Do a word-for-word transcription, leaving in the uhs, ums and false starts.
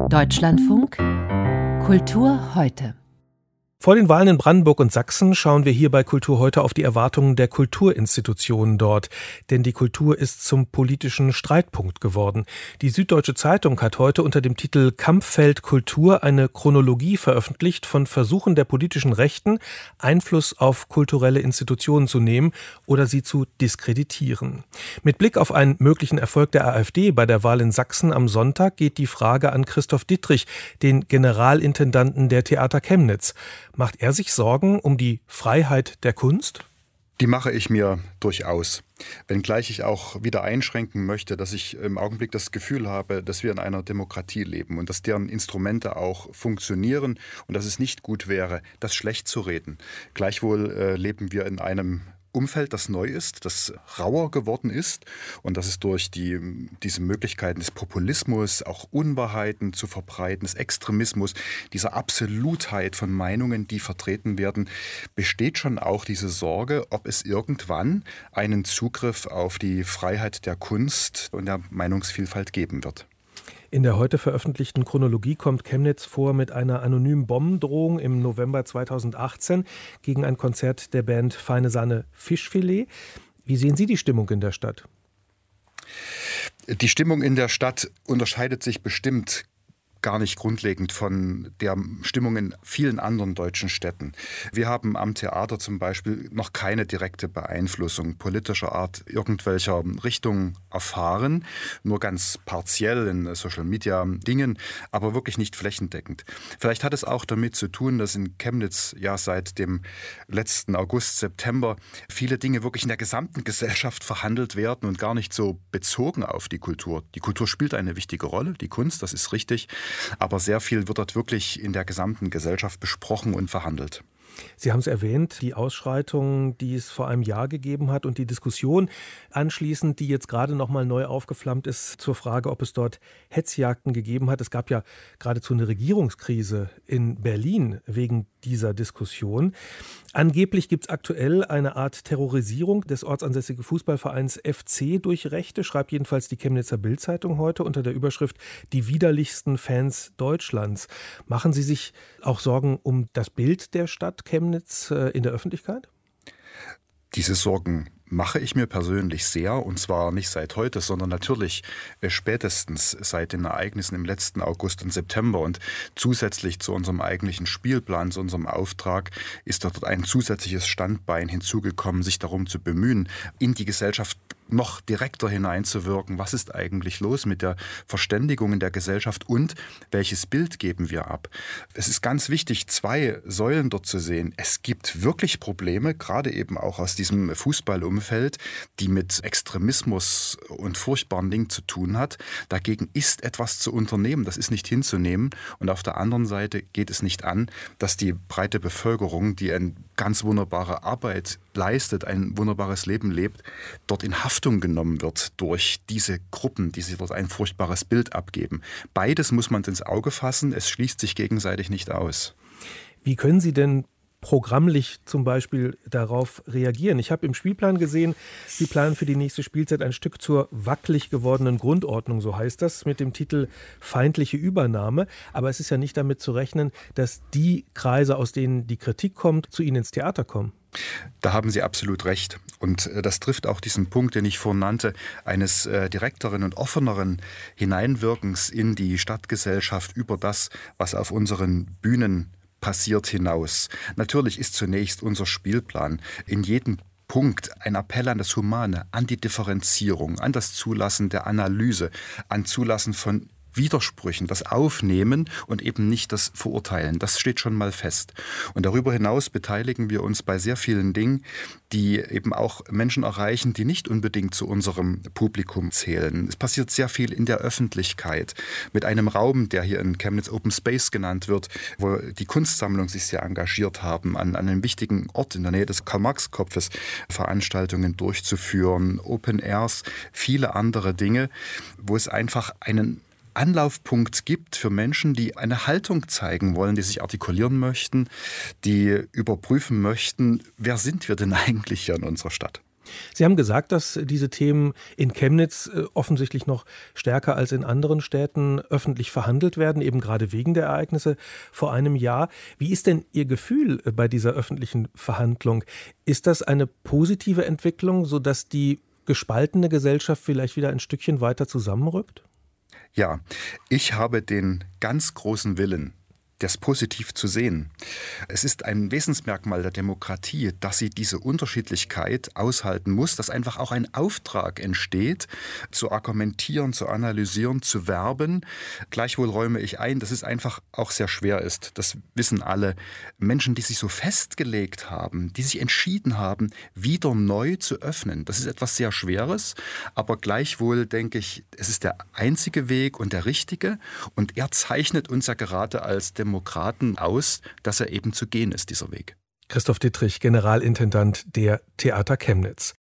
Deutschlandfunk Kultur heute. Vor den Wahlen in Brandenburg und Sachsen schauen wir hier bei Kultur heute auf die Erwartungen der Kulturinstitutionen dort. Denn die Kultur ist zum politischen Streitpunkt geworden. Die Süddeutsche Zeitung hat heute unter dem Titel Kampffeld Kultur eine Chronologie veröffentlicht von Versuchen der politischen Rechten, Einfluss auf kulturelle Institutionen zu nehmen oder sie zu diskreditieren. Mit Blick auf einen möglichen Erfolg der AfD bei der Wahl in Sachsen am Sonntag geht die Frage an Christoph Dittrich, den Generalintendanten der Theater Chemnitz. Macht er sich Sorgen um die Freiheit der Kunst? Die mache ich mir durchaus. Wenngleich ich auch wieder einschränken möchte, dass ich im Augenblick das Gefühl habe, dass wir in einer Demokratie leben und dass deren Instrumente auch funktionieren und dass es nicht gut wäre, das schlecht zu reden. Gleichwohl äh, leben wir in einem Umfeld, das neu ist, das rauer geworden ist und dass es durch die, diese Möglichkeiten des Populismus, auch Unwahrheiten zu verbreiten, des Extremismus, dieser Absolutheit von Meinungen, die vertreten werden, besteht schon auch diese Sorge, ob es irgendwann einen Zugriff auf die Freiheit der Kunst und der Meinungsvielfalt geben wird. In der heute veröffentlichten Chronologie kommt Chemnitz vor mit einer anonymen Bombendrohung im November zweitausendachtzehn gegen ein Konzert der Band Feine Sahne Fischfilet. Wie sehen Sie die Stimmung in der Stadt? Die Stimmung in der Stadt unterscheidet sich bestimmt gar nicht grundlegend von der Stimmung in vielen anderen deutschen Städten. Wir haben am Theater zum Beispiel noch keine direkte Beeinflussung politischer Art irgendwelcher Richtung erfahren, nur ganz partiell in Social-Media-Dingen, aber wirklich nicht flächendeckend. Vielleicht hat es auch damit zu tun, dass in Chemnitz ja seit dem letzten August, September viele Dinge wirklich in der gesamten Gesellschaft verhandelt werden und gar nicht so bezogen auf die Kultur. Die Kultur spielt eine wichtige Rolle, die Kunst, das ist richtig. Aber sehr viel wird dort wirklich in der gesamten Gesellschaft besprochen und verhandelt. Sie haben es erwähnt, die Ausschreitungen, die es vor einem Jahr gegeben hat und die Diskussion anschließend, die jetzt gerade noch mal neu aufgeflammt ist zur Frage, ob es dort Hetzjagden gegeben hat. Es gab ja geradezu eine Regierungskrise in Berlin wegen dieser Diskussion. Angeblich gibt es aktuell eine Art Terrorisierung des ortsansässigen Fußballvereins F C durch Rechte, schreibt jedenfalls die Chemnitzer Bild-Zeitung heute unter der Überschrift Die widerlichsten Fans Deutschlands. Machen Sie sich auch Sorgen um das Bild der Stadt Chemnitz äh, in der Öffentlichkeit? Diese Sorgen mache ich mir persönlich sehr, und zwar nicht seit heute, sondern natürlich äh, spätestens seit den Ereignissen im letzten August und September. Und zusätzlich zu unserem eigentlichen Spielplan, zu unserem Auftrag, ist dort ein zusätzliches Standbein hinzugekommen, sich darum zu bemühen, in die Gesellschaft noch direkter hineinzuwirken. Was ist eigentlich los mit der Verständigung in der Gesellschaft und welches Bild geben wir ab? Es ist ganz wichtig, zwei Säulen dort zu sehen. Es gibt wirklich Probleme, gerade eben auch aus diesem Fußballumfeld, die mit Extremismus und furchtbaren Dingen zu tun hat. Dagegen ist etwas zu unternehmen, das ist nicht hinzunehmen. Und auf der anderen Seite geht es nicht an, dass die breite Bevölkerung, die eine ganz wunderbare Arbeit leistet, ein wunderbares Leben lebt, dort in Haftung genommen wird durch diese Gruppen, die sich dort ein furchtbares Bild abgeben. Beides muss man ins Auge fassen, es schließt sich gegenseitig nicht aus. Wie können Sie denn programmlich zum Beispiel darauf reagieren? Ich habe im Spielplan gesehen, Sie planen für die nächste Spielzeit ein Stück zur wackelig gewordenen Grundordnung, so heißt das, mit dem Titel Feindliche Übernahme. Aber es ist ja nicht damit zu rechnen, dass die Kreise, aus denen die Kritik kommt, zu Ihnen ins Theater kommen. Da haben Sie absolut recht. Und das trifft auch diesen Punkt, den ich vorhin nannte, eines äh, direkteren und offeneren Hineinwirkens in die Stadtgesellschaft über das, was auf unseren Bühnen passiert, hinaus. Natürlich ist zunächst unser Spielplan in jedem Punkt ein Appell an das Humane, an die Differenzierung, an das Zulassen der Analyse, an Zulassen von Widersprüchen, das Aufnehmen und eben nicht das Verurteilen. Das steht schon mal fest. Und darüber hinaus beteiligen wir uns bei sehr vielen Dingen, die eben auch Menschen erreichen, die nicht unbedingt zu unserem Publikum zählen. Es passiert sehr viel in der Öffentlichkeit mit einem Raum, der hier in Chemnitz Open Space genannt wird, wo die Kunstsammlung sich sehr engagiert haben, an, an einem wichtigen Ort in der Nähe des Karl-Marx-Kopfes Veranstaltungen durchzuführen, Open Airs, viele andere Dinge, wo es einfach einen Anlaufpunkt gibt für Menschen, die eine Haltung zeigen wollen, die sich artikulieren möchten, die überprüfen möchten, wer sind wir denn eigentlich hier in unserer Stadt? Sie haben gesagt, dass diese Themen in Chemnitz offensichtlich noch stärker als in anderen Städten öffentlich verhandelt werden, eben gerade wegen der Ereignisse vor einem Jahr. Wie ist denn Ihr Gefühl bei dieser öffentlichen Verhandlung? Ist das eine positive Entwicklung, sodass die gespaltene Gesellschaft vielleicht wieder ein Stückchen weiter zusammenrückt? Ja, ich habe den ganz großen Willen, das positiv zu sehen. Es ist ein Wesensmerkmal der Demokratie, dass sie diese Unterschiedlichkeit aushalten muss, dass einfach auch ein Auftrag entsteht, zu argumentieren, zu analysieren, zu werben. Gleichwohl räume ich ein, dass es einfach auch sehr schwer ist. Das wissen alle Menschen, die sich so festgelegt haben, die sich entschieden haben, wieder neu zu öffnen. Das ist etwas sehr Schweres, aber gleichwohl denke ich, es ist der einzige Weg und der richtige. Und er zeichnet uns ja gerade als Demokratie Demokraten aus, dass er eben zu gehen ist, dieser Weg. Christoph Dittrich, Generalintendant der Theater Chemnitz.